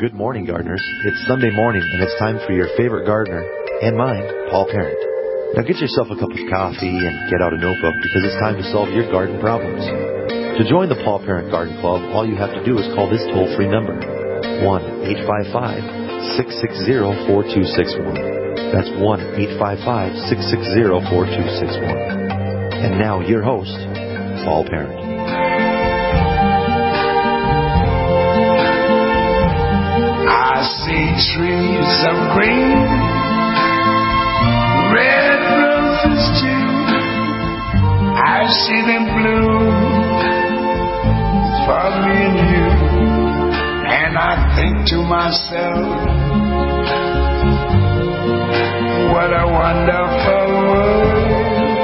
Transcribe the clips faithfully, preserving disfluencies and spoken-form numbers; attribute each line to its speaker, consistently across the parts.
Speaker 1: Good morning, gardeners. It's Sunday morning, and it's time for your favorite gardener, and mine, Paul Parent. Now get yourself a cup of coffee and get out a notebook because it's time to solve your garden problems. To join the Paul Parent Garden Club, all you have to do is call this toll-free number, one eight five five, six six zero, four two six one. That's one eight five five, six six zero, four two six one. And now your host, Paul Parent.
Speaker 2: I see trees of green, red roses too. I see them bloom for me and you. And I think to myself, what a wonderful world.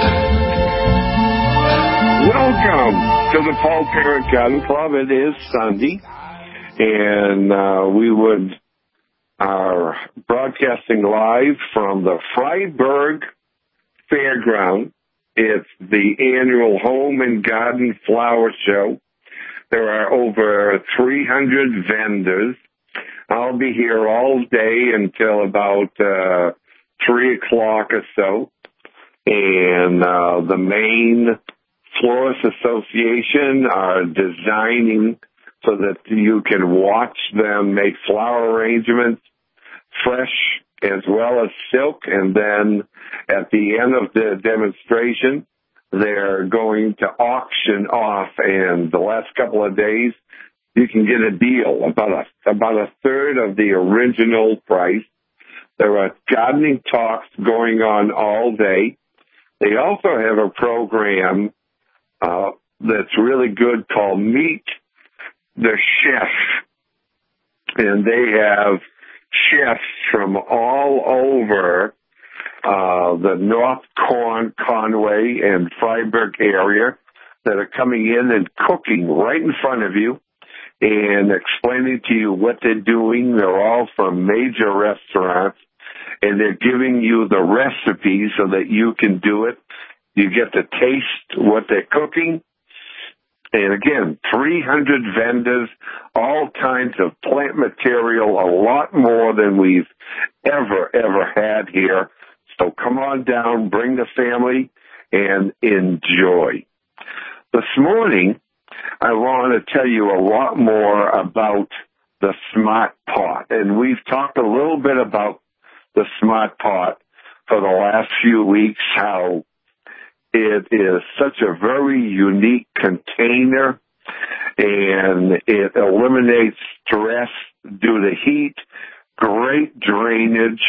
Speaker 3: Welcome to the Paul Parent Garden Club. It is Sunday, and uh, we would are broadcasting live from the Freiburg Fairground. It's the annual Home and Garden Flower Show. There are over three hundred vendors. I'll be here all day until about uh, three o'clock or so. And uh, the Maine Florist Association are designing so that you can watch them make flower arrangements, fresh as well as silk. And then at the end of the demonstration, they're going to auction off. And the last couple of days, you can get a deal, about a, about a third of the original price. There are gardening talks going on all day. They also have a program uh, that's really good called Meet the Chef, and they have chefs from all over uh, the North Con- Conway and Freiburg area that are coming in and cooking right in front of you and explaining to you what they're doing. They're all from major restaurants, and they're giving you the recipes so that you can do it. You get to taste what they're cooking. And again, three hundred vendors, all kinds of plant material, a lot more than we've ever, ever had here. So come on down, bring the family, and enjoy. This morning, I want to tell you a lot more about the Smart Pot. And we've talked a little bit about the Smart Pot for the last few weeks, how it is such a very unique container, and it eliminates stress due to heat, great drainage,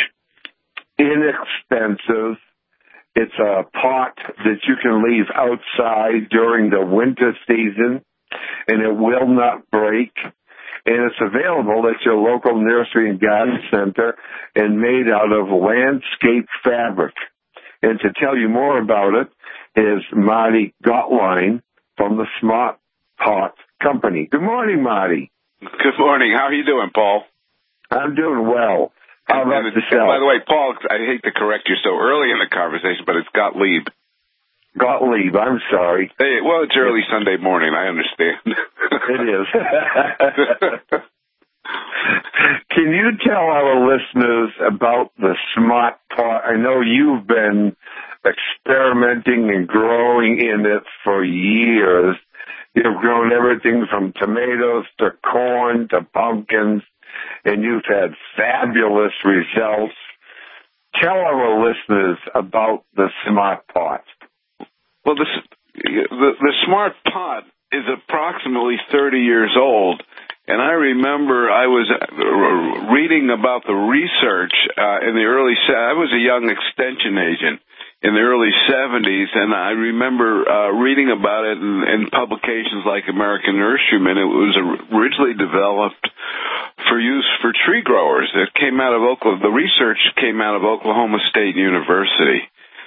Speaker 3: inexpensive. It's a pot that you can leave outside during the winter season, and it will not break. And it's available at your local nursery and garden center and made out of landscape fabric. And to tell you more about it is Marty Gottlieb from the Smart Pot Company. Good morning, Marty.
Speaker 4: Good morning. How are you doing, Paul?
Speaker 3: I'm doing well. How about
Speaker 4: and,
Speaker 3: yourself?
Speaker 4: By the way, Paul, I hate to correct you so early in the conversation, but it's Gottlieb.
Speaker 3: Gottlieb, I'm sorry.
Speaker 4: Hey, well, it's early Sunday morning. I understand.
Speaker 3: It is. Can you tell our listeners about the Smart Pot? I know you've been experimenting and growing in it for years. You've grown everything from tomatoes to corn to pumpkins, and you've had fabulous results. Tell our listeners about the Smart Pot.
Speaker 4: Well, this, the, the Smart Pot is approximately thirty years old. And I remember I was reading about the research uh, in the early, I was a young extension agent in the early seventies, and I remember uh, reading about it in, in publications like American Nurseryman. It was originally developed for use for tree growers. It came out of Oklahoma, the research came out of Oklahoma State University.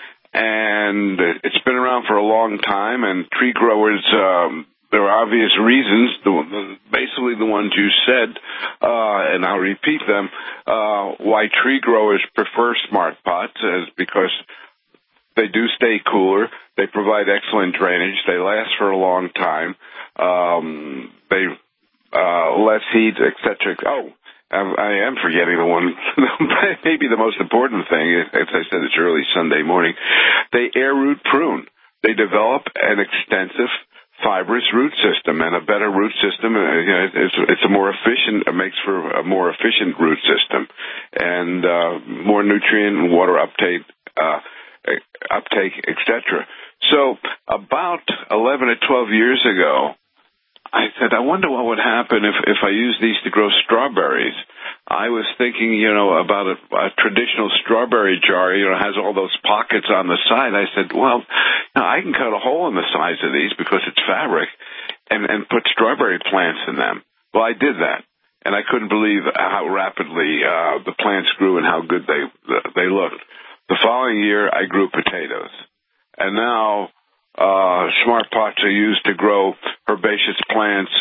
Speaker 4: And it's been around for a long time, and tree growers, um, there are obvious reasons, the, the, basically the ones you said, uh, and I'll repeat them, uh, why tree growers prefer Smart Pots is because they do stay cooler, they provide excellent drainage, they last for a long time, um, they uh, less heat, et cetera. Oh, I am forgetting the one, maybe the most important thing, as I said, it's early Sunday morning. They air root prune. They develop an extensive fibrous root system, and a better root system, you know, it's, it's a more efficient, it makes for a more efficient root system, and uh, more nutrient and water uptake, uh, uptake, et cetera. So about eleven or twelve years ago, I said, I wonder what would happen if, if I use these to grow strawberries. I was thinking, you know, about a, a traditional strawberry jar, you know, has all those pockets on the side. I said, well, you know, I can cut a hole in the sides of these because it's fabric and, and put strawberry plants in them. Well, I did that, and I couldn't believe how rapidly uh, the plants grew and how good they they looked. The following year, I grew potatoes, and now Uh, smart pots are used to grow herbaceous plants,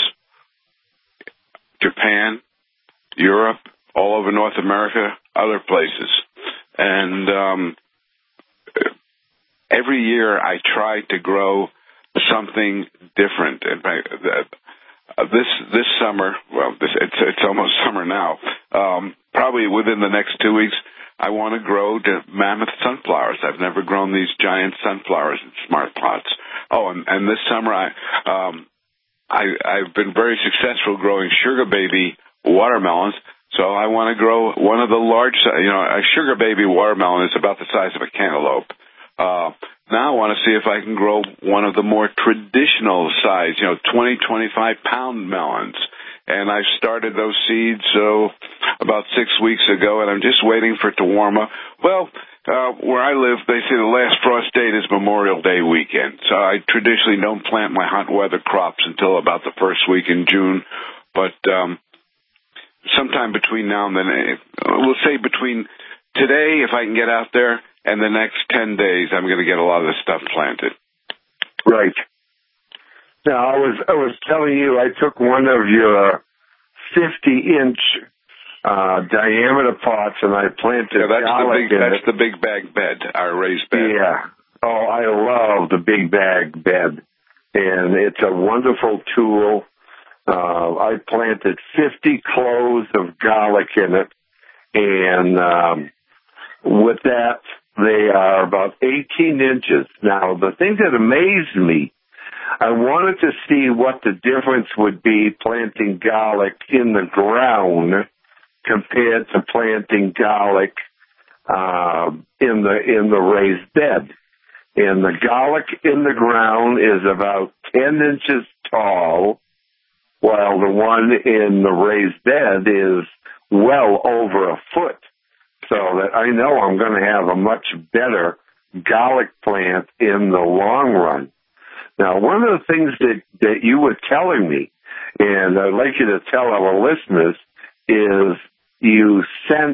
Speaker 4: Japan, Europe, all over North America, other places. And um, every year I try to grow something different. In fact, uh, this this summer, well, this, it's it's almost summer now. Um, probably within the next two weeks, I want to grow the mammoth sunflowers. I've never grown these giant sunflowers in smart pots. Oh, and, and this summer I, um, I, I've been very successful growing sugar baby watermelons. So I want to grow one of the large, you know, a sugar baby watermelon is about the size of a cantaloupe. Uh, now I want to see if I can grow one of the more traditional size, you know, twenty, twenty-five pound melons. And I started those seeds so about six weeks ago, and I'm just waiting for it to warm up. Well, uh, where I live, they say the last frost date is Memorial Day weekend. So I traditionally don't plant my hot weather crops until about the first week in June. But um, sometime between now and then, we'll say between today, if I can get out there, and the next ten days, I'm going to get a lot of this stuff planted.
Speaker 3: Right. Now, I was I was telling you, I took one of your fifty-inch uh, diameter pots and I planted
Speaker 4: yeah, that's
Speaker 3: garlic
Speaker 4: the big,
Speaker 3: in
Speaker 4: That's
Speaker 3: it.
Speaker 4: the big bag bed, our raised bed.
Speaker 3: Yeah. Oh, I love the big bag bed, and it's a wonderful tool. Uh, I planted fifty cloves of garlic in it, and um, with that, they are about eighteen inches. Now, the thing that amazed me, I wanted to see what the difference would be planting garlic in the ground compared to planting garlic uh, in the in the raised bed. And the garlic in the ground is about ten inches tall, while the one in the raised bed is well over a foot. So that I know I'm going to have a much better garlic plant in the long run. Now, one of the things that, that you were telling me, and I'd like you to tell our listeners, is you sent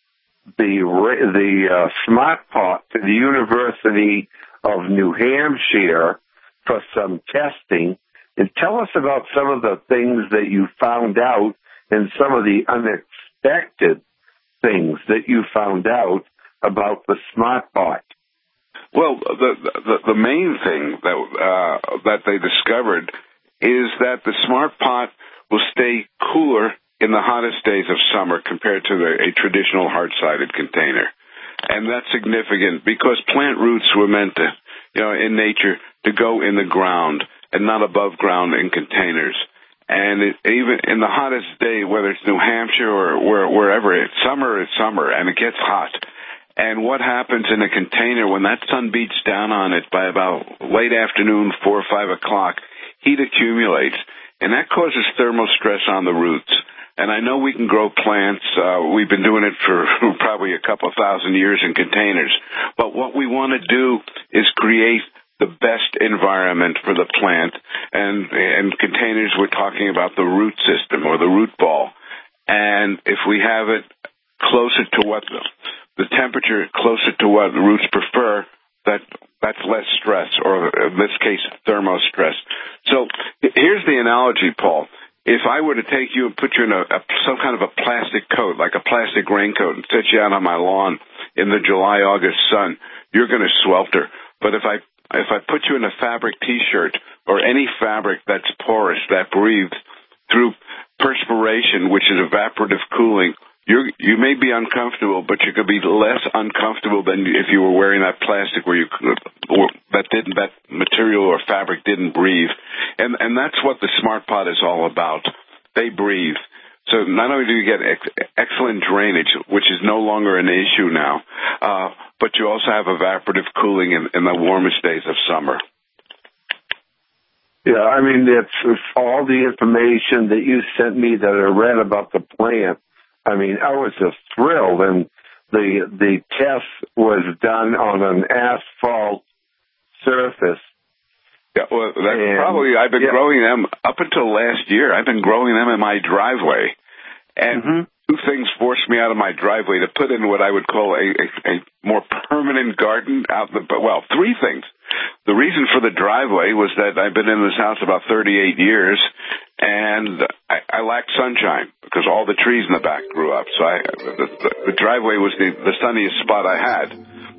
Speaker 3: the the uh, smart pot to the University of New Hampshire for some testing. And tell us about some of the things that you found out and some of the unexpected things that you found out about the smart pot.
Speaker 4: Well, the, the the main thing that uh, that they discovered is that the smart pot will stay cooler in the hottest days of summer compared to the, a traditional hard-sided container, and that's significant because plant roots were meant to, you know, in nature to go in the ground and not above ground in containers. And it, even in the hottest day, whether it's New Hampshire or where, wherever, it's summer, it's summer, and it gets hot. And what happens in a container when that sun beats down on it by about late afternoon, four or five o'clock, heat accumulates, and that causes thermal stress on the roots. And I know we can grow plants. Uh, we've been doing it for probably a couple thousand years in containers. But what we want to do is create the best environment for the plant. And in containers, we're talking about the root system or the root ball. And if we have it closer to what the the temperature closer to what the roots prefer, that that's less stress, or in this case, thermostress. So here's the analogy, Paul. If I were to take you and put you in a, a some kind of a plastic coat, like a plastic raincoat, and set you out on my lawn in the July, August sun, you're going to swelter. But if I if I put you in a fabric T-shirt or any fabric that's porous, that breathes through perspiration, which is evaporative cooling, you you may be uncomfortable, but you could be less uncomfortable than if you were wearing that plastic where you or that didn't that material or fabric didn't breathe, and and that's what the SmartPod is all about. They breathe. So not only do you get ex- excellent drainage, which is no longer an issue now, uh, but you also have evaporative cooling in, in the warmest days of summer.
Speaker 3: Yeah, I mean, it's, it's all the information that you sent me that I read about the plant. I mean, I was just thrilled, and the the test was done on an asphalt surface.
Speaker 4: Yeah, well, that's
Speaker 3: and,
Speaker 4: probably, I've been
Speaker 3: yeah. growing
Speaker 4: them up until last year. I've been growing them in my driveway. And mm-hmm. two things forced me out of my driveway to put in what I would call a, a, a more permanent garden out the, well, three things. The reason for the driveway was that I've been in this house about thirty-eight years, and I, I lacked sunshine because all the trees in the back grew up. So I, the, the, the driveway was the, the sunniest spot I had.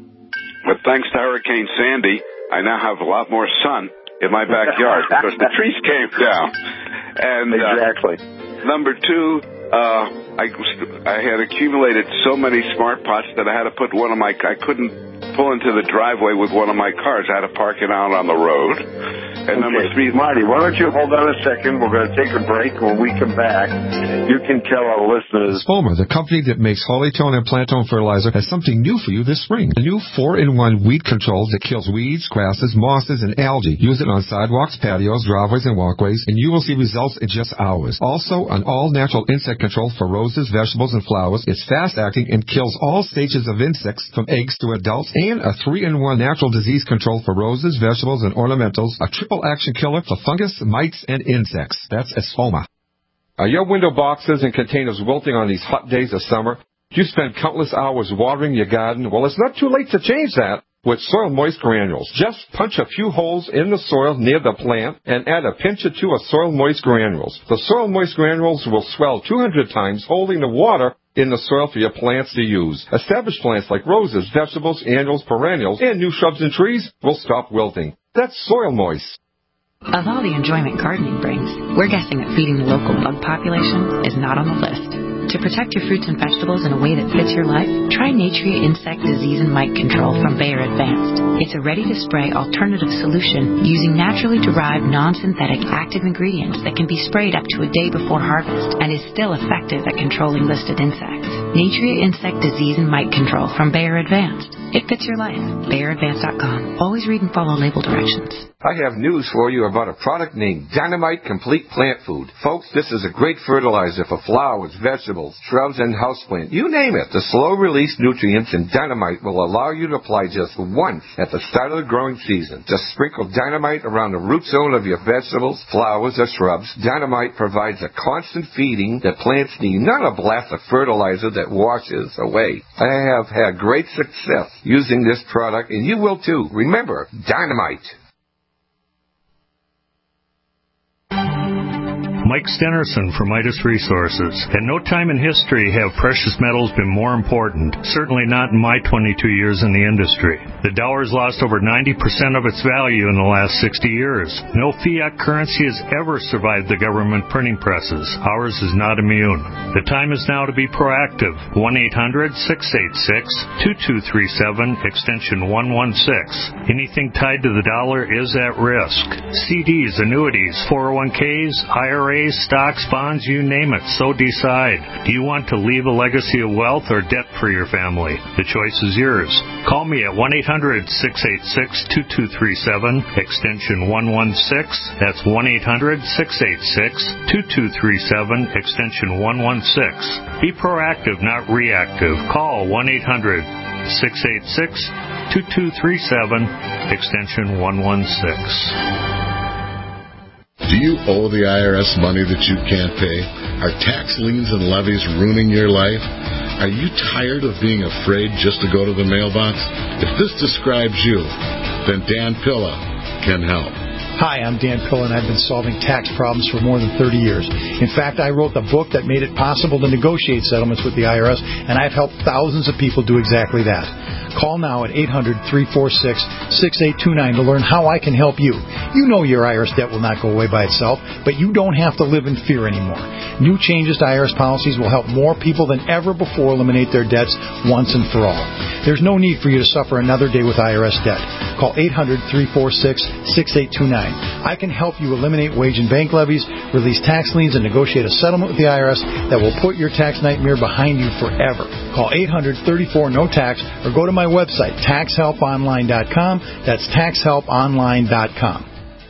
Speaker 4: But thanks to Hurricane Sandy, I now have a lot more sun in my backyard because the trees came down. And uh,
Speaker 3: exactly.
Speaker 4: Number two, uh, I I had accumulated so many smart pots that I had to put one of my I couldn't pull into the driveway with one of my cars. I had to park it out on the road. And
Speaker 3: okay.
Speaker 4: number three,
Speaker 3: Marty, why don't you hold on a second? We're going to take a break. When we come back, you can tell our listeners.
Speaker 5: Spoma, the company that makes Hollytone and Plantone fertilizer, has something new for you this spring. A new four in one weed control that kills weeds, grasses, mosses, and algae. Use it on sidewalks, patios, driveways, and walkways, and you will see results in just hours. Also, an all-natural insect control for roses, vegetables, and flowers. It's fast-acting and kills all stages of insects from eggs to adults, and a three in one natural disease control for roses, vegetables, and ornamentals. A triple action killer for fungus, mites, and insects. That's Espoma. Are your window boxes and containers wilting on these hot days of summer? Do you spend countless hours watering your garden? Well, it's not too late to change that with Soil Moist Granules. Just punch a few holes in the soil near the plant and add a pinch or two of Soil Moist Granules. The Soil Moist Granules will swell two hundred times, holding the water in the soil for your plants to use. Established plants like roses, vegetables, annuals, perennials, and new shrubs and trees will stop wilting. That's Soil Moist.
Speaker 6: Of all the enjoyment gardening brings, we're guessing that feeding the local bug population is not on the list. To protect your fruits and vegetables in a way that fits your life, try Natria Insect Disease and Mite Control from Bayer Advanced. It's a ready-to-spray alternative solution using naturally derived non-synthetic active ingredients that can be sprayed up to a day before harvest and is still effective at controlling listed insects. Natria Insect Disease and Mite Control from Bayer Advanced. It fits your life. Bayer Advanced dot com. Always read and follow label directions.
Speaker 5: I have news for you about a product named Dynamite Complete Plant Food. Folks, this is a great fertilizer for flowers, vegetables, shrubs, and houseplants. You name it. The slow-release nutrients in Dynamite will allow you to apply just once at the start of the growing season. Just sprinkle Dynamite around the root zone of your vegetables, flowers, or shrubs. Dynamite provides a constant feeding that plants need, not a blast of fertilizer that washes away. I have had great success using this product, and you will too. Remember, Dynamite.
Speaker 7: Mike Stenerson from Midas Resources. At no time in history have precious metals been more important, certainly not in my twenty-two years in the industry. The dollar has lost over ninety percent of its value in the last sixty years. No fiat currency has ever survived the government printing presses. Ours is not immune. The time is now to be proactive. one eight hundred six eight six two two three seven, extension one one six. Anything tied to the dollar is at risk. C Ds, annuities, four oh one Ks, I R As, stocks, bonds, you name it, so decide. Do you want to leave a legacy of wealth or debt for your family? The choice is yours. Call me at one eight hundred six eight six two two three seven, extension one one six. That's one eight hundred six eight six two two three seven, extension one one six. Be proactive, not reactive. Call one eight hundred six eight six two two three seven, extension one one six.
Speaker 8: Do you owe the I R S money that you can't pay? Are tax liens and levies ruining your life? Are you tired of being afraid just to go to the mailbox? If this describes you, then Dan Pilla can help.
Speaker 9: Hi, I'm Dan Pilla, and I've been solving tax problems for more than thirty years. In fact, I wrote the book that made it possible to negotiate settlements with the I R S, and I've helped thousands of people do exactly that. Call now at eight hundred, three four six, six eight two nine to learn how I can help you. You know your I R S debt will not go away by itself, but you don't have to live in fear anymore. New changes to I R S policies will help more people than ever before eliminate their debts once and for all. There's no need for you to suffer another day with I R S debt. Call eight hundred, three four six, six eight two nine. I can help you eliminate wage and bank levies, release tax liens, and negotiate a settlement with the I R S that will put your tax nightmare behind you forever. Call eight hundred, thirty-four, no tax or go to my website, tax help online dot com. That's tax help online dot com.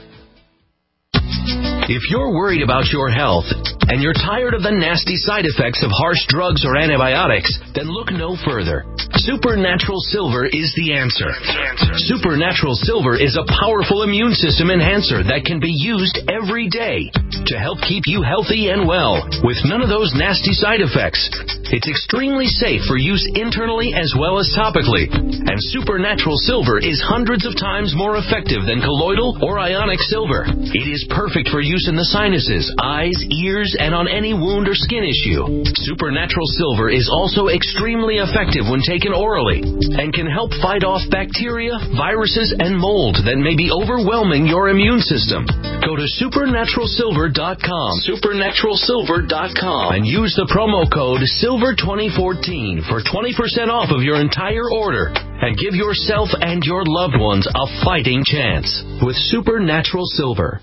Speaker 10: If you're worried about your health and you're tired of the nasty side effects of harsh drugs or antibiotics, then look no further. Supernatural Silver is the answer. Supernatural Silver is a powerful immune system enhancer that can be used every day to help keep you healthy and well with none of those nasty side effects. It's extremely safe for use internally as well as topically. And Supernatural Silver is hundreds of times more effective than colloidal or ionic silver. It is perfect for use in the sinuses, eyes, ears, and on any wound or skin issue. Supernatural Silver is also extremely effective when taken orally and can help fight off bacteria, viruses, and mold that may be overwhelming your immune system. Go to supernatural silver dot com, supernatural silver dot com, and use the promo code silver twenty fourteen for twenty percent off of your entire order and give yourself and your loved ones a fighting chance with Supernatural Silver.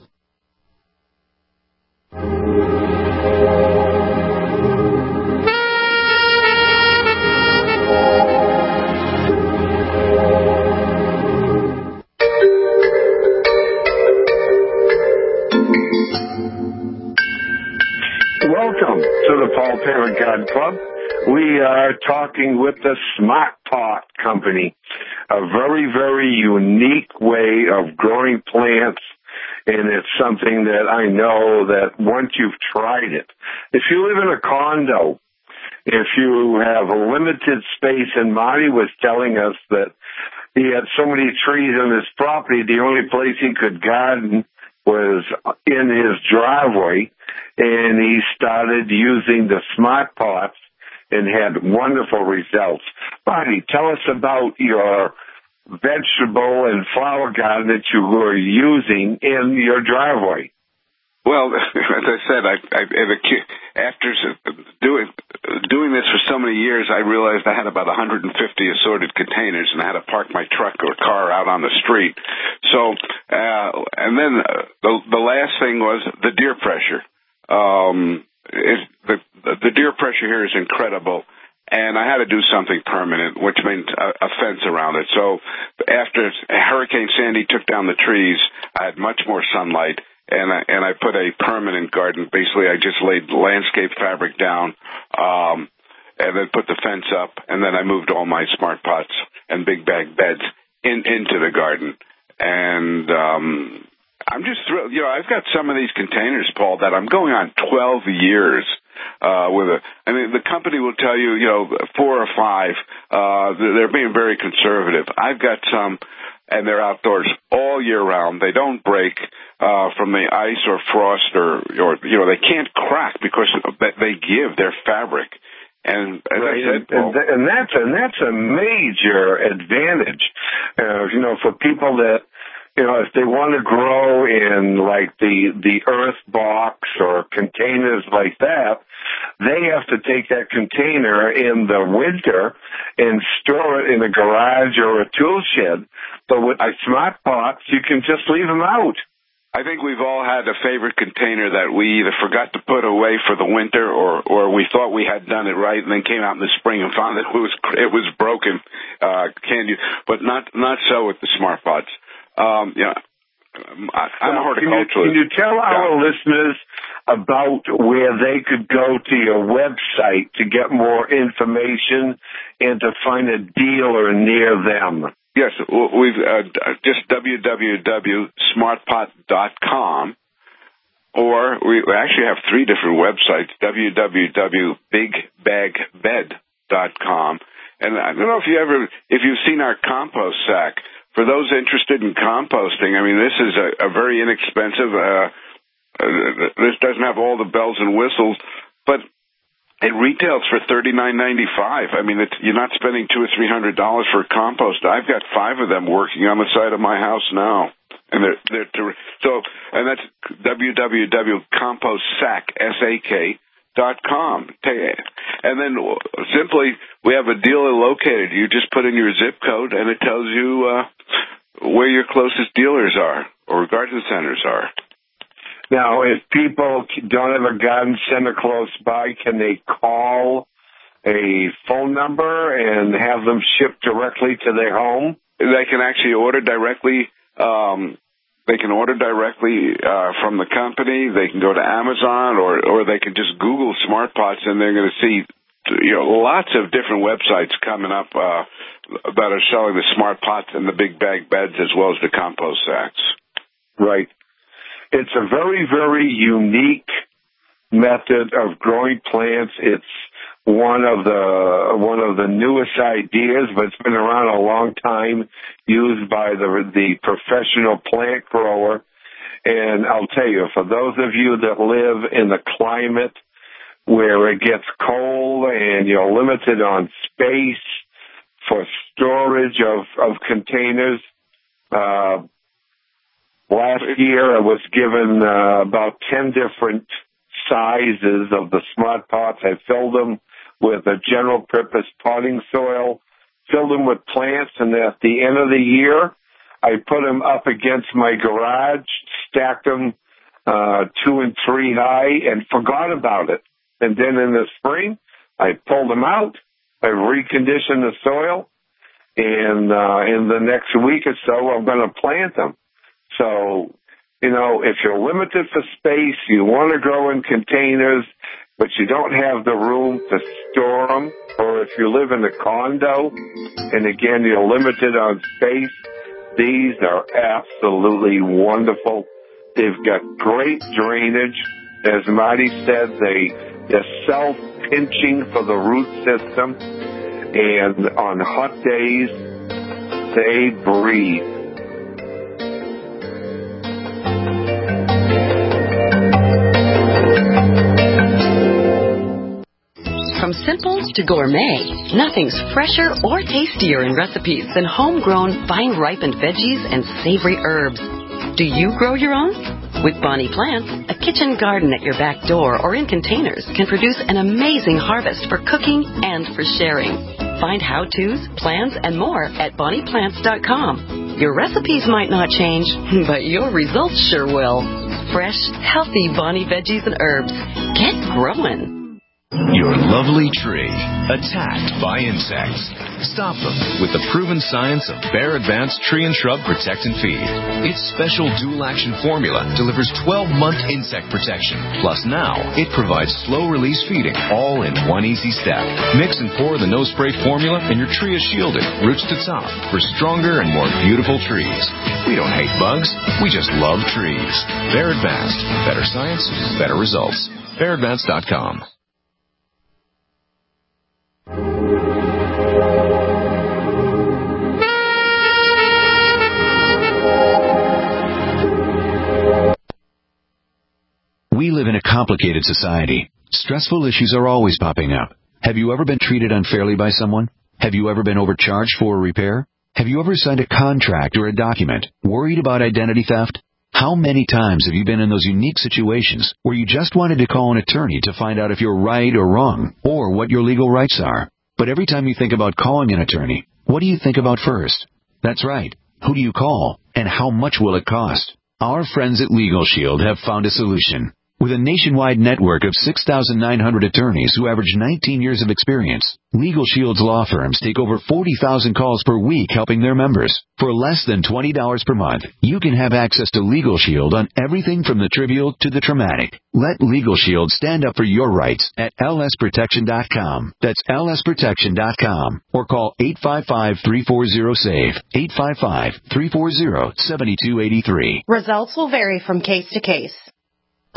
Speaker 3: Welcome to the Paul Parent God Club. We are talking with the Smart Pot Company, a very, very unique way of growing plants, and it's something that I know that once you've tried it, if you live in a condo, if you have a limited space, and Marty was telling us that he had so many trees on his property, the only place he could garden was in his driveway, and he started using the Smart Pots and had wonderful results. Marty, tell us about your vegetable and flower garden that you were using in your driveway.
Speaker 4: Well, as I said, I, I, after doing doing this for so many years, I realized I had about one hundred fifty assorted containers, and I had to park my truck or car out on the street. So, uh, and then the, the last thing was the deer pressure. Um, it, the, the deer pressure here is incredible. And I had to do something permanent, which meant a, a fence around it. So after Hurricane Sandy took down the trees, I had much more sunlight, and I, and I put a permanent garden. Basically, I just laid landscape fabric down, um, and then put the fence up, and then I moved all my Smart Pots and big bag beds in, into the garden. And um, I'm just thrilled. You know, I've got some of these containers, Paul, that I'm going on twelve years. Uh, with a, I mean, the company will tell you, you know, four or five. Uh, they're being very conservative. I've got some, and they're outdoors all year round. They don't break uh, from the ice or frost, or, or you know, they can't crack because they give their fabric. And as
Speaker 3: right,
Speaker 4: I said,
Speaker 3: and, and that's and that's a major advantage, uh, you know, for people that. You know, if they want to grow in like the the earth box or containers like that, they have to take that container in the winter and store it in a garage or a tool shed. But with a Smart Pots, you can just leave them out.
Speaker 4: I think we've all had a favorite container that we either forgot to put away for the winter, or, or we thought we had done it right, and then came out in the spring and found that it was it was broken. Uh, can you? But not not so with the Smart Pots. Um, yeah, I, I'm a horticulturalist.
Speaker 3: Can you, can you tell our yeah. listeners about where they could go to your website to get more information and to find a dealer near them?
Speaker 4: Yes, we've uh, just w w w dot smart pot dot com, or we actually have three different websites, w w w dot big bag bed dot com. And I don't know if you ever, if you've seen our compost sack. For those interested in composting, I mean, this is a, a very inexpensive, uh, uh, this doesn't have all the bells and whistles, but It retails for thirty-nine ninety-five. I mean, it's, you're not spending two or three hundred dollars for a compost. I've got five of them working on the side of my house now, and they're they're ter- so. And that's w w w dot compost sack s a k dot com. And then simply, we have a dealer located. You just put in your zip code, and it tells you uh, where your closest dealers are or garden centers are.
Speaker 3: Now, if people don't have a garden center close by, can they call a phone number and have them shipped directly to their home?
Speaker 4: They can actually order directly. Um, they can order directly uh, from the company. They can go to Amazon, or or they can just Google Smart Pots, and they're going to see, you know, lots of different websites coming up uh, that are selling the Smart Pots and the big bag beds as well as the compost sacks.
Speaker 3: Right. It's a very, very unique method of growing plants. It's one of the one of the newest ideas, but it's been around a long time, used by the the professional plant grower. And I'll tell you, for those of you that live in the climate where it gets cold and you're limited on space for storage of, of containers, uh, last year I was given uh, about ten different sizes of the Smart Pots. I filled them with a general purpose potting soil, filled them with plants, and at the end of the year, I put them up against my garage, stacked them uh, two and three high, and forgot about it. And then in the spring, I pulled them out, I reconditioned the soil, and uh, in the next week or so, I'm going to plant them. So, you know, if you're limited for space, you want to grow in containers, but you don't have the room to store them, or if you live in a condo, and again, you're limited on space, these are absolutely wonderful. They've got great drainage. As Marty said, they, they're self-pinching for the root system, and on hot days, they breathe.
Speaker 11: From simple to gourmet, nothing's fresher or tastier in recipes than homegrown, vine-ripened veggies and savory herbs. Do you grow your own? With Bonnie Plants, a kitchen garden at your back door or in containers can produce an amazing harvest for cooking and for sharing. Find how-tos, plans, and more at bonnie plants dot com. Your recipes might not change, but your results sure will. Fresh, healthy Bonnie veggies and herbs. Get growing.
Speaker 12: Your lovely tree, attacked by insects. Stop them with the proven science of Bayer Advanced Tree and Shrub Protect and Feed. Its special dual-action formula delivers twelve-month insect protection. Plus now, it provides slow-release feeding, all in one easy step. Mix and pour the no-spray formula, and your tree is shielded, roots to top, for stronger and more beautiful trees. We don't hate bugs, we just love trees. Bayer Advanced. Better science, better results. Bayer Advanced dot com.
Speaker 13: We live in a complicated society. Stressful issues are always popping up. Have you ever been treated unfairly by someone? Have you ever been overcharged for a repair? Have you ever signed a contract or a document worried about identity theft? How many times have you been in those unique situations where you just wanted to call an attorney to find out if you're right or wrong, or what your legal rights are? But every time you think about calling an attorney, what do you think about first? That's right. Who do you call, and how much will it cost? Our friends at Legal Shield have found a solution. With a nationwide network of six thousand nine hundred attorneys who average nineteen years of experience, Legal Shield's law firms take over forty thousand calls per week helping their members. For less than twenty dollars per month, you can have access to Legal Shield on everything from the trivial to the traumatic. Let Legal Shield stand up for your rights at L S protection dot com. That's L S protection dot com. Or call eight five five, three four zero, S A V E, eight five five, three four zero, seven two eight three.
Speaker 14: Results will vary from case to case.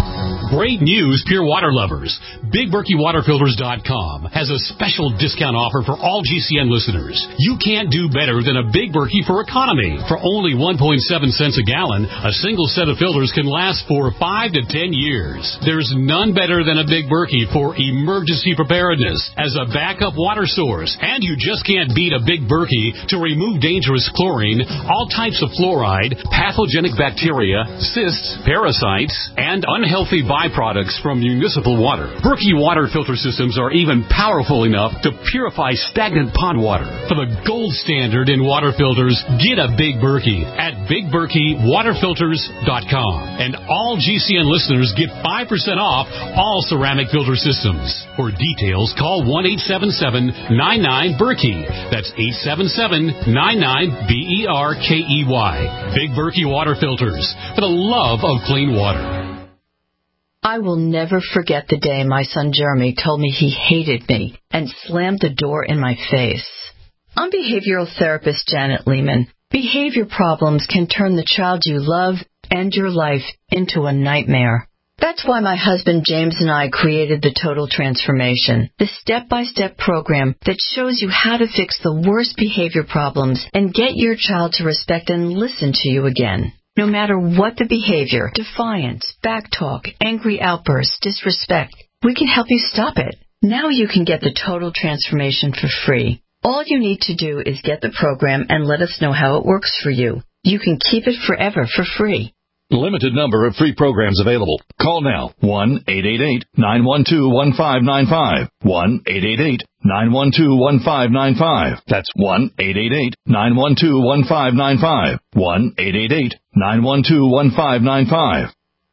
Speaker 14: Great news, pure water lovers. Big Berkey Water Filters dot com has a special discount offer for all G C N listeners. You can't do better than a Big Berkey for economy. For only one point seven cents a gallon, a single set of filters can last for five to ten years. There's none better than a Big Berkey for emergency preparedness as a backup water source. And you just can't beat a Big Berkey to remove dangerous chlorine, all types of fluoride, pathogenic bacteria, cysts, parasites, and unhealthy byproducts from municipal water. Berkey water filter systems are even powerful enough to purify stagnant pond water. For the gold standard in water filters, get a Big Berkey at Big Berkey Water Filters dot com. And all G C N listeners get five percent off all ceramic filter systems. For details, call one eight seven seven nine nine Berkey. That's eight seven seven nine nine B E R K E Y. Big Berkey Water Filters, for the love of clean water.
Speaker 15: I will never forget the day my son Jeremy told me he hated me and slammed the door in my face. I'm behavioral therapist Janet Lehman. Behavior problems can turn the child you love and your life into a nightmare. That's why my husband James and I created the Total Transformation, the step-by-step program that shows you how to fix the worst behavior problems and get your child to respect and listen to you again. No matter what the behavior, defiance, backtalk, angry outbursts, disrespect, we can help you stop it. Now you can get the Total Transformation for free. All you need to do is get the program and let us know how it works for you. You can keep it forever for free.
Speaker 16: Limited number of free programs available. Call now. one eight eight eight nine one two one five nine five. one eight eight eight nine one two one five nine five. That's one eight eight eight nine one two one five nine five. one eight eight eight nine one two one five nine five.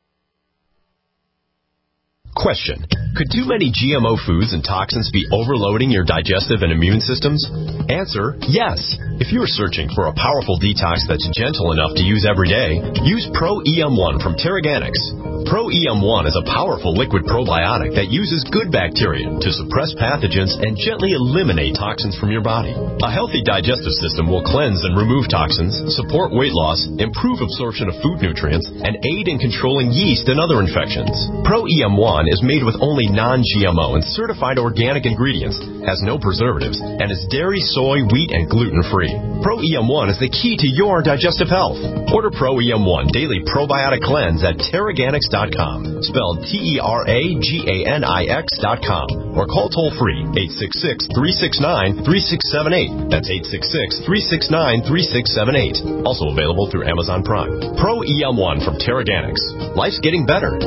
Speaker 17: Question. Could too many G M O foods and toxins be overloading your digestive and immune systems? Answer, yes. If you're searching for a powerful detox that's gentle enough to use every day, use Pro E M one from Terraganics. Pro E M one is a powerful liquid probiotic that uses good bacteria to suppress pathogens and gently eliminate toxins from your body. A healthy digestive system will cleanse and remove toxins, support weight loss, improve absorption of food nutrients, and aid in controlling yeast and other infections. Pro E M one is made with only non-G M O and certified organic ingredients, has no preservatives, and is dairy, soy, wheat, and gluten-free. Pro E M one is the key to your digestive health. Order Pro E M one Daily Probiotic Cleanse at Terraganics dot com, spelled T E R A G A N I X dot com, or call toll-free eight six six, three six nine, three six seven eight. That's eight six six, three six nine, three six seven eight. Also available through Amazon Prime. Pro E M one from Terraganics. Life's getting better.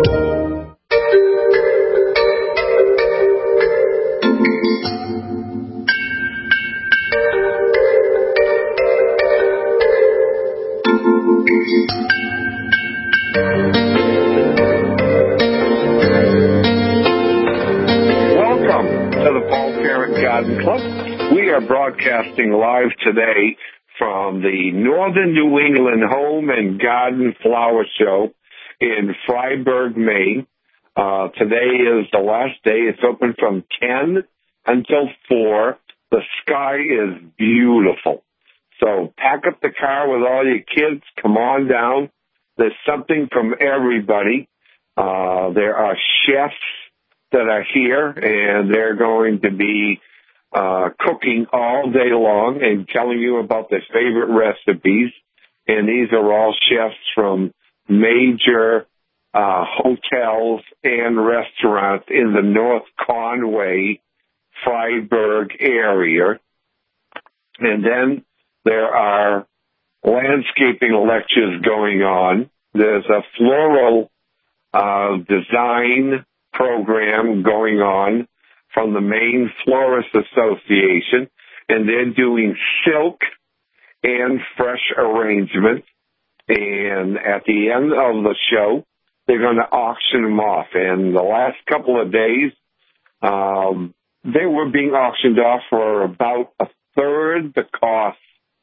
Speaker 3: We are broadcasting live today from the Northern New England Home and Garden Flower Show in Freiburg, Maine. Uh, today is the last day. It's open from ten until four. The sky is beautiful. So pack up the car with all your kids. Come on down. There's something from everybody. Uh, there are chefs that are here, and they're going to be uh, cooking all day long and telling you about their favorite recipes. And these are all chefs from major uh, hotels and restaurants in the North Conway, Freiburg area. And then there are landscaping lectures going on. There's a floral uh, design program going on from the Maine Florist Association, and they're doing silk and fresh arrangements. And at the end of the show, they're going to auction them off. And the last couple of days, um, they were being auctioned off for about a third the cost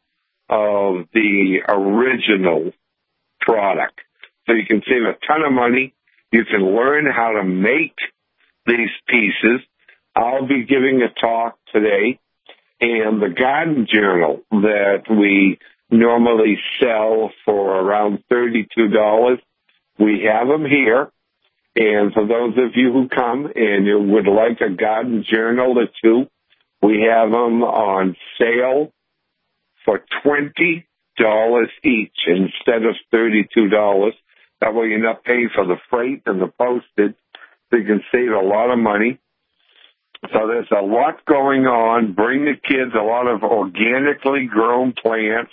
Speaker 3: of the original product. So you can save a ton of money. You can learn how to make these pieces. I'll be giving a talk today, and the Garden Journal that we normally sell for around thirty-two dollars, we have them here, And for those of you who come and you would like a garden journal or two, we have them on sale for twenty dollars each instead of thirty-two dollars. That way you're not paying for the freight and the postage. So you can save a lot of money. So there's a lot going on. Bring the kids a lot of organically grown plants.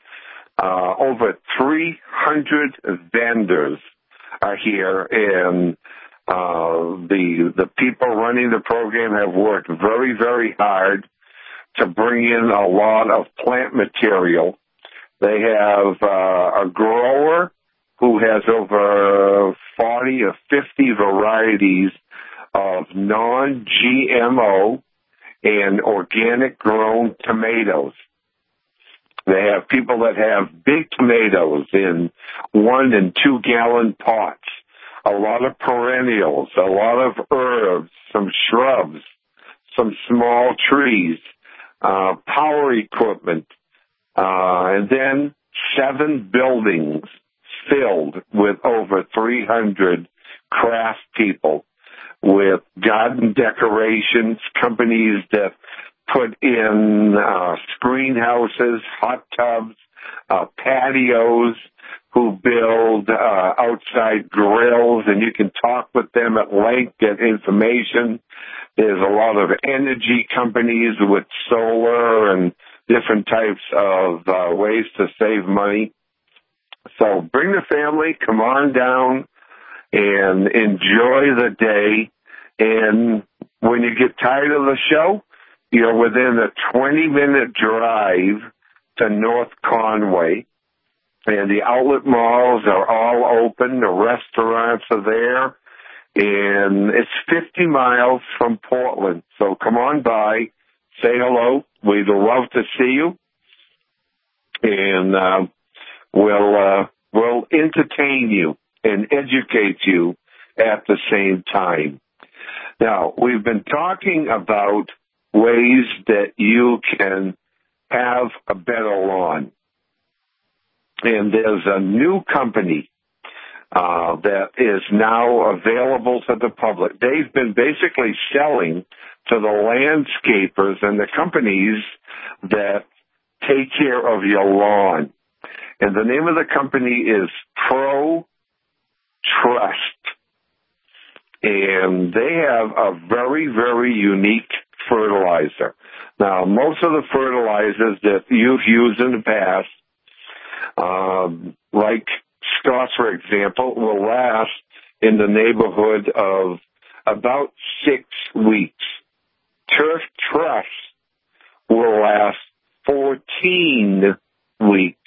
Speaker 3: Uh, over three hundred vendors are here, and uh, the the people running the program have worked very, very hard to bring in a lot of plant material. They have uh, a grower who has over forty or fifty varieties of non-G M O and organic grown tomatoes. They have people that have big tomatoes in one and two gallon pots, a lot of perennials, a lot of herbs, some shrubs, some small trees, uh, power equipment, uh, and then seven buildings filled with over three hundred craft people with garden decorations, companies that put in uh, screen houses, hot tubs, uh, patios, who build uh, outside grills, and you can talk with them at length, get information. There's a lot of energy companies with solar and different types of uh, ways to save money. So bring the family, come on down, and enjoy the day. And when you get tired of the show, you're within a twenty-minute drive to North Conway, and the outlet malls are all open. The restaurants are there, and it's fifty miles from Portland. So come on by, say hello. We'd love to see you, and uh, we'll uh, we'll entertain you and educate you at the same time. Now, we've been talking about ways that you can have a better lawn. And there's a new company uh, that is now available to the public. They've been basically selling to the landscapers and the companies that take care of your lawn. And the name of the company is Pro Trust. And they have a very, very unique fertilizer. Now, most of the fertilizers that you've used in the past, um, like Scott's, for example, will last in the neighborhood of about six weeks. Turf Trust will last fourteen weeks.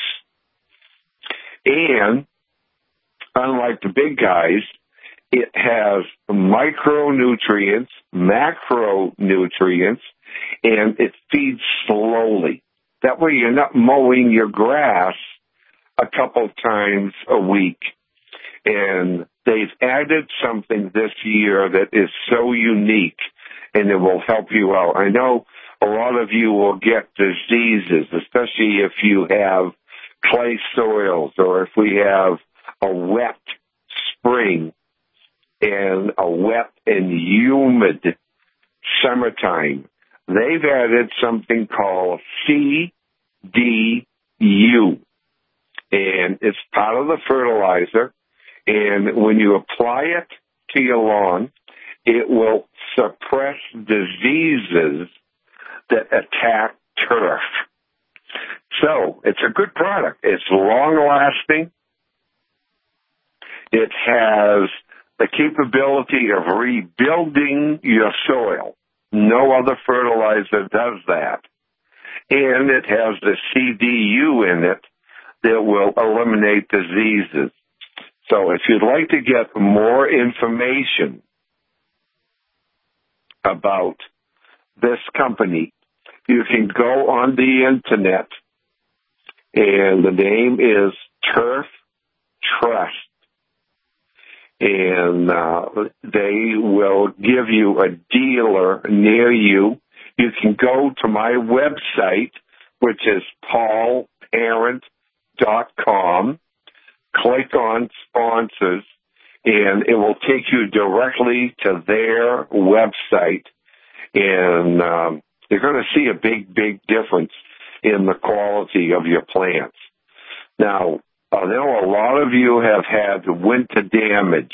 Speaker 3: And unlike the big guys, it has micronutrients, macronutrients, and it feeds slowly. That way you're not mowing your grass a couple times a week. And they've added something this year that is so unique, and it will help you out. I know a lot of you will get diseases, especially if you have clay soils or if we have a wet spring and a wet and humid summertime. They've added something called C D U, and it's part of the fertilizer, and when you apply it to your lawn, it will suppress diseases that attack turf. So it's a good product. It's long-lasting. It has the capability of rebuilding your soil. No other fertilizer does that. And it has the C D U in it that will eliminate diseases. So if you'd like to get more information about this company, you can go on the internet, and the name is Turf Trust. And uh, they will give you a dealer near you. You can go to my website, which is paul parent dot com, click on sponsors, and it will take you directly to their website, and um, you're going to see a big, big difference in the quality of your plants. Now, I know a lot of you have had winter damage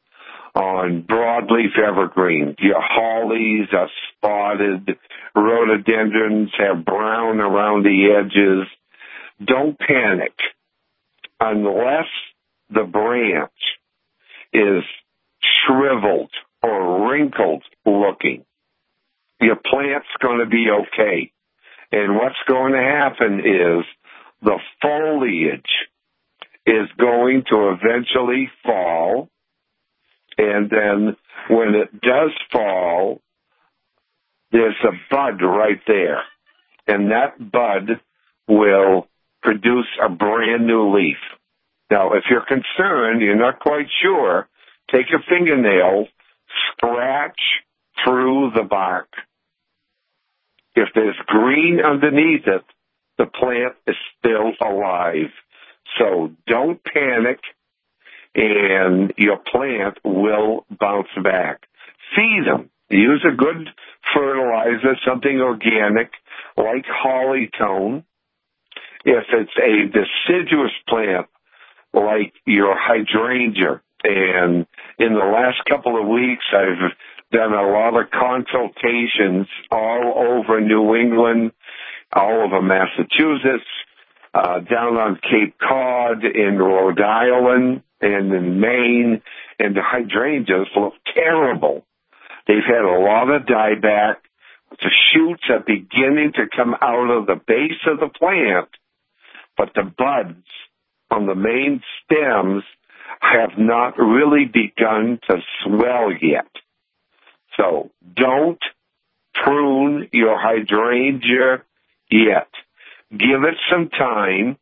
Speaker 3: on broadleaf evergreens. Your hollies are spotted, rhododendrons have brown around the edges. Don't panic unless the branch is shriveled or wrinkled looking. Your plant's going to be okay. And what's going to happen is the foliage is going to eventually fall. And then when it does fall, there's a bud right there. And that bud will produce a brand new leaf. Now, if you're concerned, you're not quite sure, take a fingernail, scratch through the bark. If there's green underneath it, the plant is still alive. So don't panic, and your plant will bounce back. Feed them. Use a good fertilizer, something organic, like Hollytone. If it's a deciduous plant, like your hydrangea, and in the last couple of weeks, I've done a lot of consultations all over New England, all over Massachusetts, uh, down on Cape Cod, in Rhode Island, and in Maine, and the hydrangeas look terrible. They've had a lot of dieback. The shoots are beginning to come out of the base of the plant, but the buds on the main stems have not really begun to swell yet. So don't prune your hydrangea yet. Give it some time,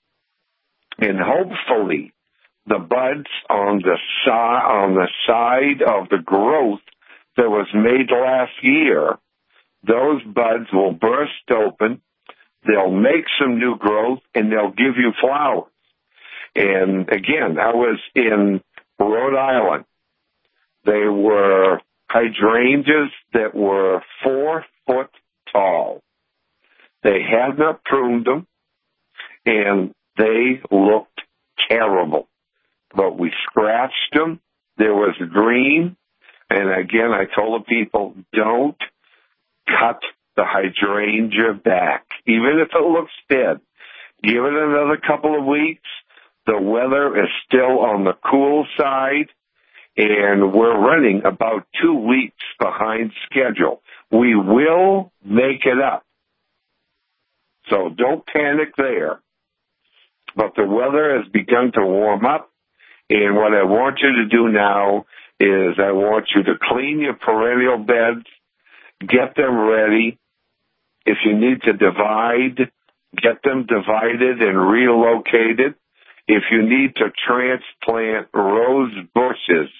Speaker 3: and hopefully the buds on the si- on the side of the growth that was made last year, those buds will burst open, they'll make some new growth, and they'll give you flowers. And again, I was in Rhode Island. They were hydrangeas that were four foot tall. They had not pruned them, and they looked terrible. But we scratched them. There was green. And again, I told the people, don't cut the hydrangea back, even if it looks dead. Give it another couple of weeks. The weather is still on the cool side, and we're running about two weeks behind schedule. We will make it up. So don't panic there. But the weather has begun to warm up, and what I want you to do now is I want you to clean your perennial beds, get them ready. If you need to divide, get them divided and relocated. If you need to transplant rose bushes,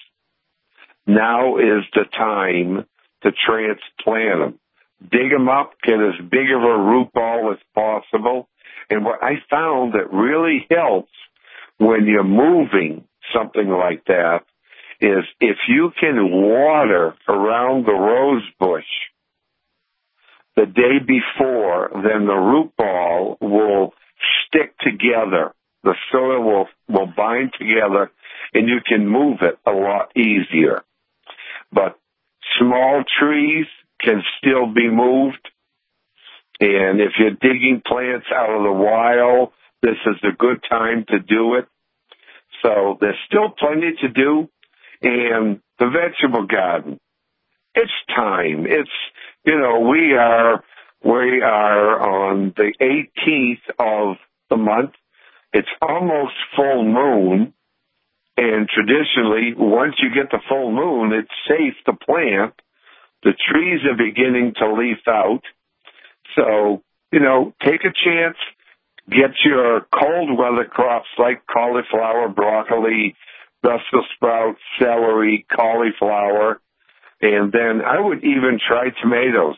Speaker 3: now is the time to transplant them. Dig them up, get as big of a root ball as possible. And what I found that really helps when you're moving something like that is if you can water around the rose bush the day before, then the root ball will stick together. The soil will, will bind together, and you can move it a lot easier. But small trees can still be moved. And if you're digging plants out of the wild, this is a good time to do it. So there's still plenty to do. And the vegetable garden, it's time. It's, you know, we are, we are on the eighteenth of the month. It's almost full moon. And traditionally, once you get the full moon, it's safe to plant. The trees are beginning to leaf out. So, you know, take a chance. Get your cold weather crops like cauliflower, broccoli, Brussels sprouts, celery, cauliflower. And then I would even try tomatoes.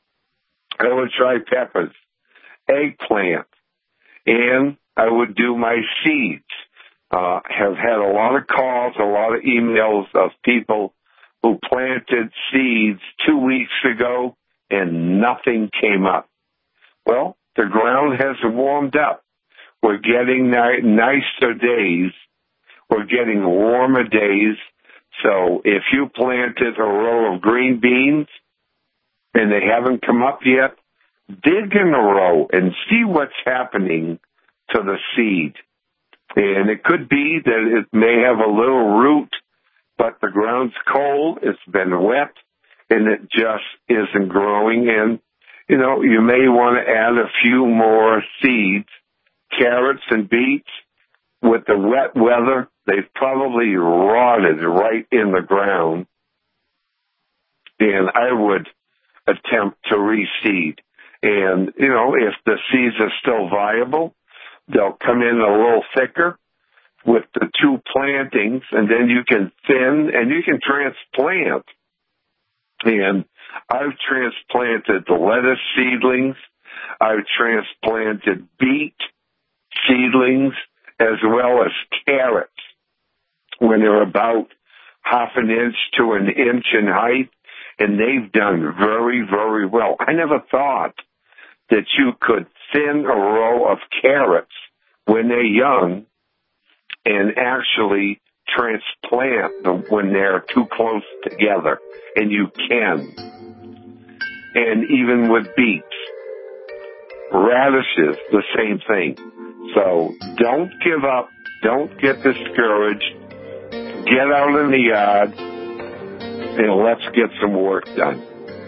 Speaker 3: I would try peppers, eggplant. And I would do my seeds. uh, have had a lot of calls, a lot of emails of people who planted seeds two weeks ago and nothing came up. Well, the ground has warmed up. We're getting ni- nicer days. We're getting warmer days. So if you planted a row of green beans and they haven't come up yet, dig in a row and see what's happening to the seed. And it could be that it may have a little root, but the ground's cold, it's been wet, and it just isn't growing. And, you know, you may want to add a few more seeds, carrots and beets. With the wet weather, they've probably rotted right in the ground. And I would attempt to reseed. And, you know, if the seeds are still viable, they'll come in a little thicker with the two plantings, and then you can thin and you can transplant. And I've transplanted the lettuce seedlings. I've transplanted beet seedlings as well as carrots when they're about half an inch to an inch in height, and they've done very, very well. I never thought that you could thin a row of carrots when they're young and actually transplant them when they're too close together, and you can. And even with beets, radishes, the same thing. So don't give up. Don't get discouraged. Get out in the yard and let's get some work done.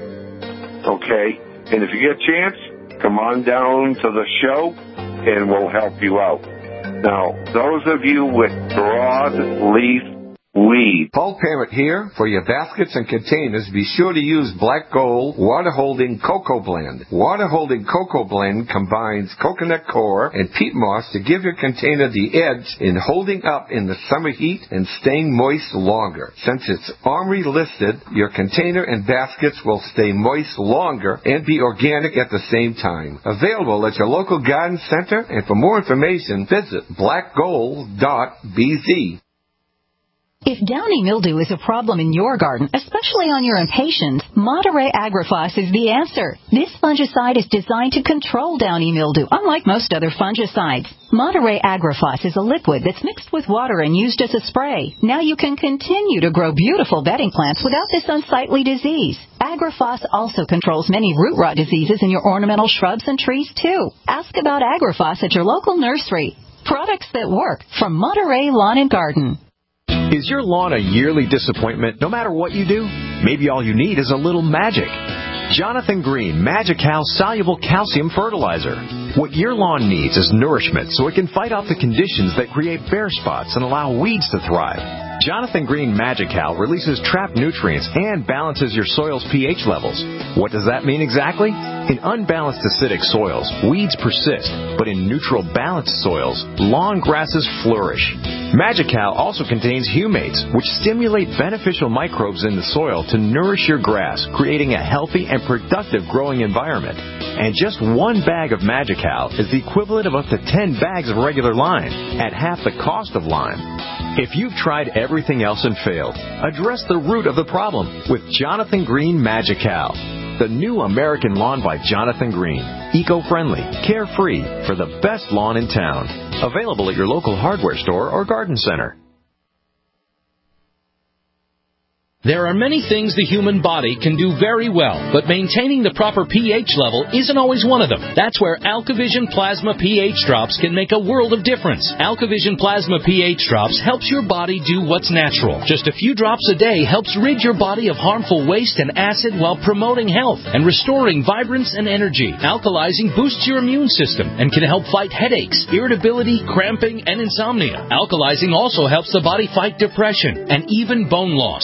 Speaker 3: Okay? And if you get a chance, come on down to the show and we'll help you out. Now, those of you with broad-leaf weed.
Speaker 5: Paul Parrott here. For your baskets and containers, be sure to use Black Gold Water-Holding Cocoa Blend. Water-Holding Cocoa Blend combines coconut coir and peat moss to give your container the edge in holding up in the summer heat and staying moist longer. Since it's OMRI listed, your container and baskets will stay moist longer and be organic at the same time. Available at your local garden center, and for more information, visit black gold dot b z.
Speaker 18: If downy mildew is a problem in your garden, especially on your impatiens, Monterey Agrifos is the answer. This fungicide is designed to control downy mildew, unlike most other fungicides. Monterey Agrifos is a liquid that's mixed with water and used as a spray. Now you can continue to grow beautiful bedding plants without this unsightly disease. Agrifos also controls many root rot diseases in your ornamental shrubs and trees, too. Ask about Agrifos at your local nursery. Products that work from Monterey Lawn and Garden.
Speaker 17: Is your lawn a yearly disappointment no matter what you do? Maybe all you need is a little magic. Jonathan Green Magical Soluble Calcium Fertilizer. What your lawn needs is nourishment so it can fight off the conditions that create bare spots and allow weeds to thrive. Jonathan Green Magical releases trapped nutrients and balances your soil's pH levels. What does that mean exactly? In unbalanced acidic soils, weeds persist, but in neutral balanced soils, lawn grasses flourish. Magical also contains humates, which stimulate beneficial microbes in the soil to nourish your grass, creating a healthy and productive growing environment. And just one bag of Magical is the equivalent of up to ten bags of regular lime, at half the cost of lime. If you've tried everything else and failed, address the root of the problem with Jonathan Green Magical. The new American lawn by Jonathan Green. Eco-friendly, carefree, for the best lawn in town. Available at your local hardware store or garden center.
Speaker 19: There are many things the human body can do very well, but maintaining the proper pH level isn't always one of them. That's where AlkaVision Plasma pH Drops can make a world of difference. AlkaVision Plasma pH Drops helps your body do what's natural. Just a few drops a day helps rid your body of harmful waste and acid while promoting health and restoring vibrance and energy. Alkalizing boosts your immune system and can help fight headaches, irritability, cramping, and insomnia. Alkalizing also helps the body fight depression and even bone loss. To learn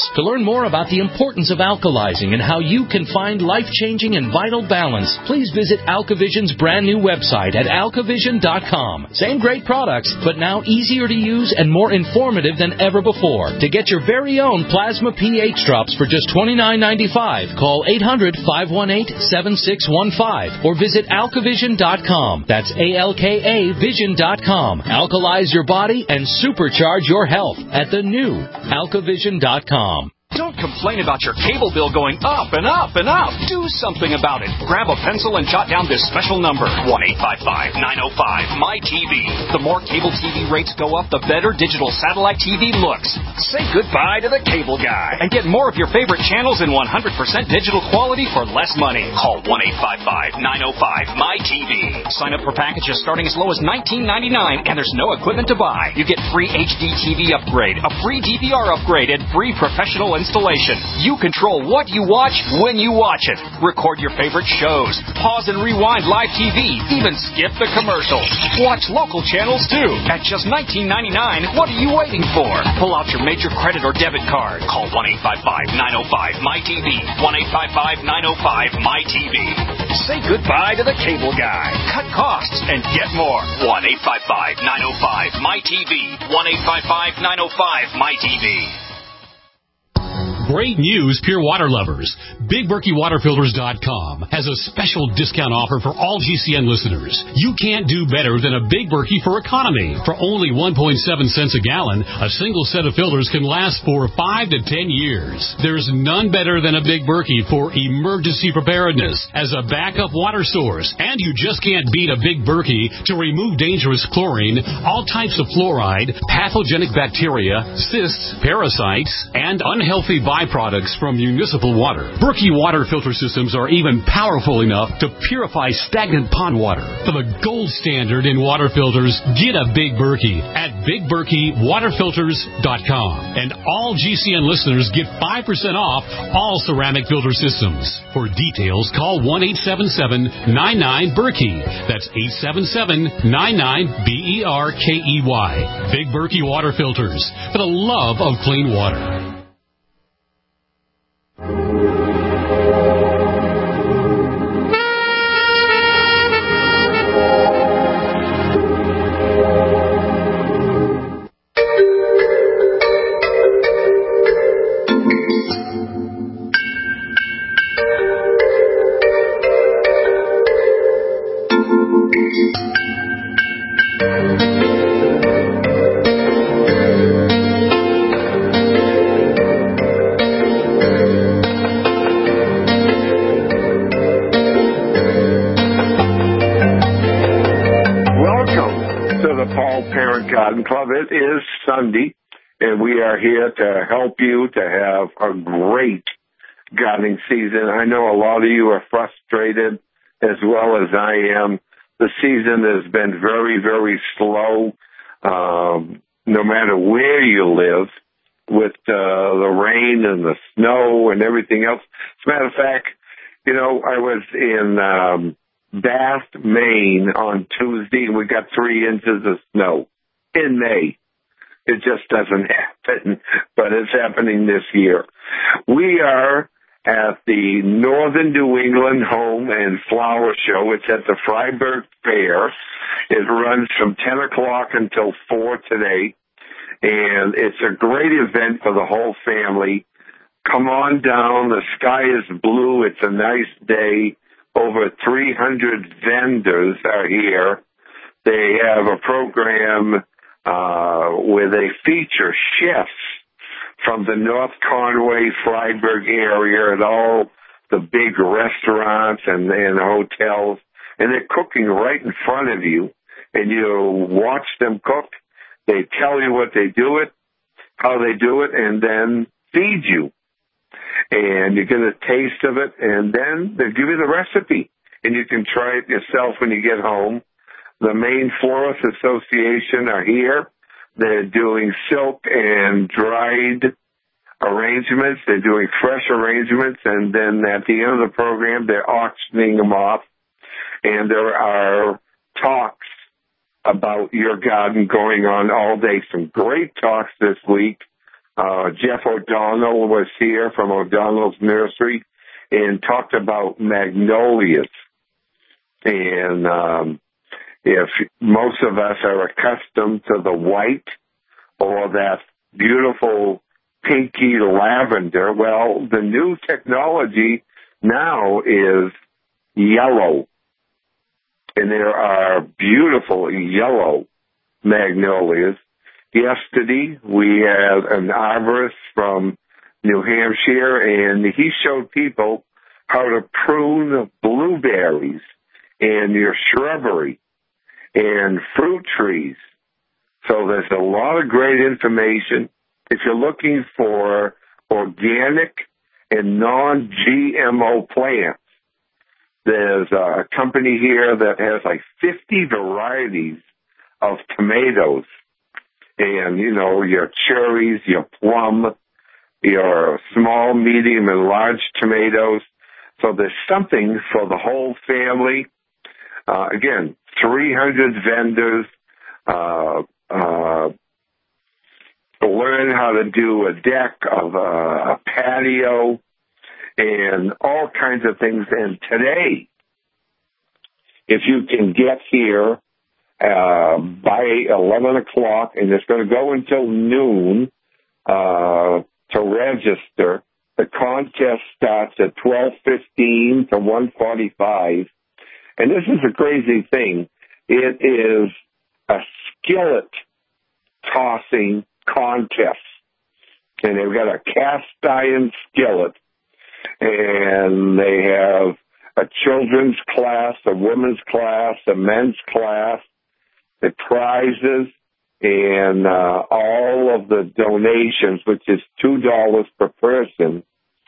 Speaker 19: more about the importance of alkalizing and how you can find life-changing and vital balance, please visit AlkaVision's brand new website at alkavision dot com. Same great products, but now easier to use and more informative than ever before. To get your very own plasma pH drops for just twenty-nine ninety-five, call eight hundred, five one eight, seven six one five or visit alkavision dot com. That's A L K A vision dot com. Alkalize your body and supercharge your health at the new alkavision dot com.
Speaker 20: Don't complain about your cable bill going up and up and up. Do something about it. Grab a pencil and jot down this special number, one eight five five, nine oh five, M Y T V. The more cable T V rates go up, the better digital satellite T V looks. Say goodbye to the cable guy and get more of your favorite channels in one hundred percent digital quality for less money. Call one eight five five, nine oh five, M Y T V. Sign up for packages starting as low as nineteen ninety-nine, and there's no equipment to buy. You get free H D T V upgrade, a free D V R upgrade, and free professional installation. You control what you watch when you watch it. Record your favorite shows. Pause and rewind live T V. Even skip the commercials. Watch local channels too. At just nineteen ninety-nine, what are you waiting for? Pull out your major credit or debit card. Call one eight five five, nine oh five, M Y T V. one eight five five, nine oh five, M Y T V. Say goodbye to the cable guy. Cut costs and get more. one eight five five, nine oh five, M Y T V. one eight five five, nine oh five, M Y T V.
Speaker 14: Great news, pure water lovers. Big Berkey Water Filters dot com has a special discount offer for all G C N listeners. You can't do better than a Big Berkey for economy. For only one point seven cents a gallon, a single set of filters can last for five to ten years. There's none better than a Big Berkey for emergency preparedness as a backup water source. And you just can't beat a Big Berkey to remove dangerous chlorine, all types of fluoride, pathogenic bacteria, cysts, parasites, and unhealthy byproducts from municipal water. Berkey water filter systems are even powerful enough to purify stagnant pond water. For the gold standard in water filters, get a Big Berkey at Big Berkey Water Filters dot com. And all G C N listeners get five percent off all ceramic filter systems. For details, call one eight seven seven, nine nine, Berkey. That's eight seven seven, nine nine, B E R K E Y. Big Berkey Water Filters, for the love of clean water.
Speaker 3: Club. It is Sunday, and we are here to help you to have a great gardening season. I know a lot of you are frustrated as well as I am. The season has been very, very slow, um, no matter where you live, with uh, the rain and the snow and everything else. As a matter of fact, you know, I was in um, Bath, Maine on Tuesday, and we got three inches of snow. In May. It just doesn't happen, but it's happening this year. We are at the Northern New England Home and Flower Show. It's at the Freiburg Fair. It runs from ten o'clock until four today, and it's a great event for the whole family. Come on down. The sky is blue. It's a nice day. Over three hundred vendors are here. They have a program Uh, where they feature chefs from the North Conway, Freiburg area at all the big restaurants and, and hotels, and they're cooking right in front of you, and you watch them cook. They tell you what they do it, how they do it, and then feed you. And you get a taste of it, and then they give you the recipe, and you can try it yourself when you get home. The Maine Florist Association are here. They're doing silk and dried arrangements. They're doing fresh arrangements. And then at the end of the program, they're auctioning them off. And there are talks about your garden going on all day. Some great talks this week uh, Jeff O'Donnell was here from O'Donnell's Nursery and talked about magnolias. And um, if most of us are accustomed to the white or that beautiful pinky lavender, well, the new technology now is yellow. And there are beautiful yellow magnolias. Yesterday, we had an arborist from New Hampshire, and he showed people how to prune blueberries and your shrubbery and fruit trees. So there's a lot of great information. If you're looking for organic and non-G M O plants, there's a company here that has like fifty varieties of tomatoes. And, you know, your cherries, your plum, your small, medium, and large tomatoes. So there's something for the whole family. Uh, again, three hundred vendors, uh, uh, learn how to do a deck of uh, a patio and all kinds of things. And today, if you can get here uh, by eleven o'clock, and it's going to go until noon uh, to register, the contest starts at twelve fifteen to one forty-five. And this is a crazy thing. It is a skillet tossing contest. And they've got a cast iron skillet. And they have a children's class, a women's class, a men's class, the prizes, and uh, all of the donations, which is two dollars per person,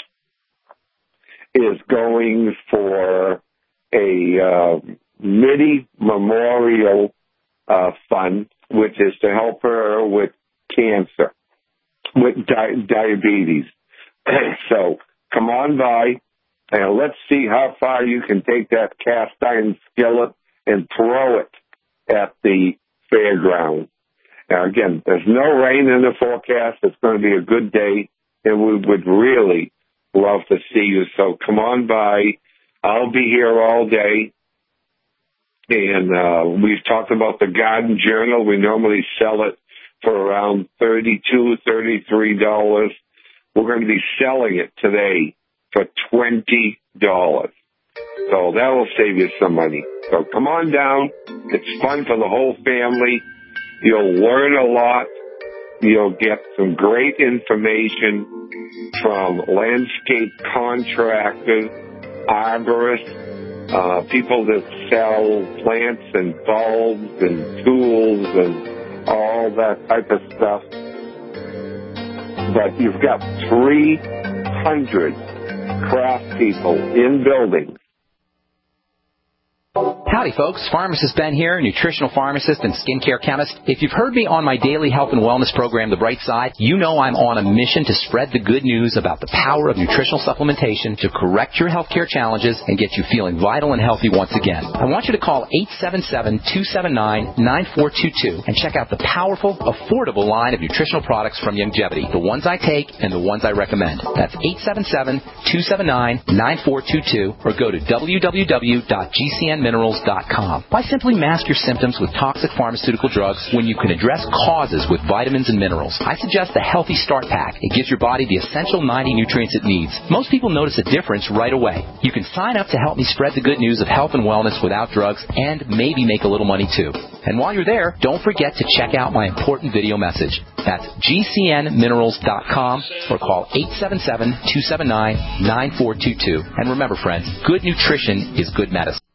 Speaker 3: is going for a uh, Mitty Memorial uh, Fund, which is to help her with cancer, with di- diabetes. So come on by, and let's see how far you can take that cast iron skillet and throw it at the fairground. Now, again, there's no rain in the forecast. It's going to be a good day, and we would really love to see you. So come on by. I'll be here all day. And uh, we've talked about the Garden Journal. We normally sell it for around thirty-two dollars, thirty-three dollars. We're going to be selling it today for twenty dollars. So that will save you some money. So come on down. It's fun for the whole family. You'll learn a lot. You'll get some great information from landscape contractors, arborists, uh, people that sell plants and bulbs and tools and all that type of stuff. But you've got three hundred craft people in buildings.
Speaker 21: Howdy, folks. Pharmacist Ben here, nutritional pharmacist and skincare chemist. If you've heard me on my daily health and wellness program, The Bright Side, you know I'm on a mission to spread the good news about the power of nutritional supplementation to correct your healthcare challenges and get you feeling vital and healthy once again. I want you to call eight seven seven, two seven nine, nine four two two and check out the powerful, affordable line of nutritional products from Youngevity, the ones I take and the ones I recommend. That's eight seven seven, two seven nine, nine four two two or go to w w w dot g c n minerals dot com. Why simply mask your symptoms with toxic pharmaceutical drugs when you can address causes with vitamins and minerals? I suggest the Healthy Start Pack. It gives your body the essential ninety nutrients it needs. Most people notice a difference right away. You can sign up to help me spread the good news of health and wellness without drugs and maybe make a little money too. And while you're there, don't forget to check out my important video message. That's g c n minerals dot com or call eight seven seven, two seven nine, nine four two two. And remember, friends, good nutrition is good medicine.